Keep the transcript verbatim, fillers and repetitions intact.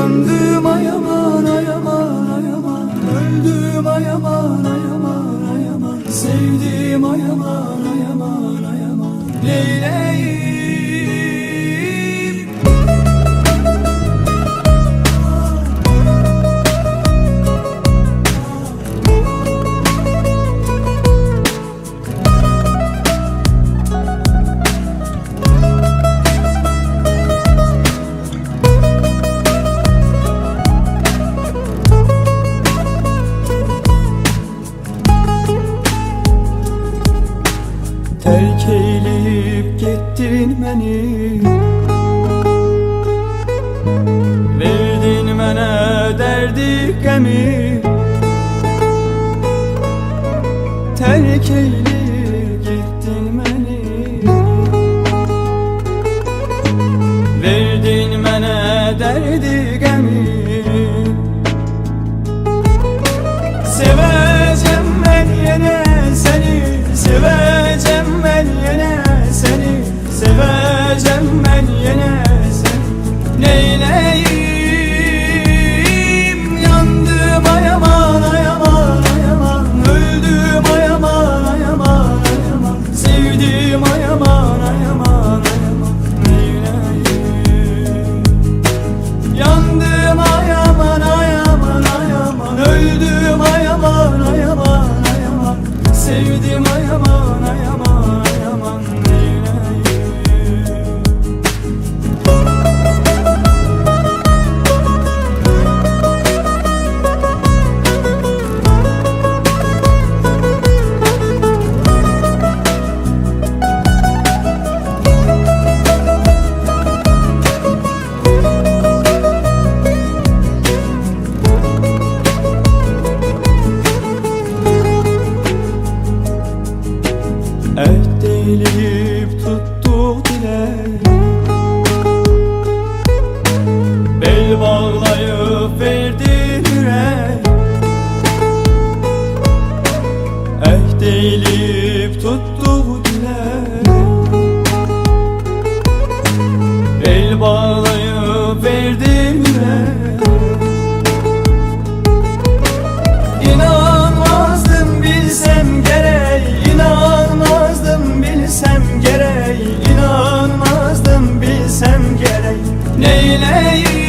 Yandım ay aman ay aman ay aman, öldüm ay aman ay aman ay aman, sevdim ay aman ay aman ay aman, neyleyim? Terk eyleyip gittin beni, verdin mənə derdi qəmi. Terk eyleyip gittin beni, verdin mənə derdi qəmi. Sevəcəm mən yenə səni, sevəcəm ben yine seni, seveceğim ben yine seni, neyleyim? Yandım ay aman ay aman ay aman, öldüm ay aman ay aman ay aman, sevdim ay aman ay aman ay aman, neyleyim? Yandım ay aman ay aman ay aman, öldüm ay aman ay aman ay aman, sevdim ay aman ay aman. Et değilip tuttuk dile, bel bağlayıp verdi yürek. Et değilip tuttuk dile, bel bağlayıp verdi yürek. İnanmazdım bilsem gerek, inanmazdım bilsem gerek, inanmazdım bilsem gerek, neyleyim?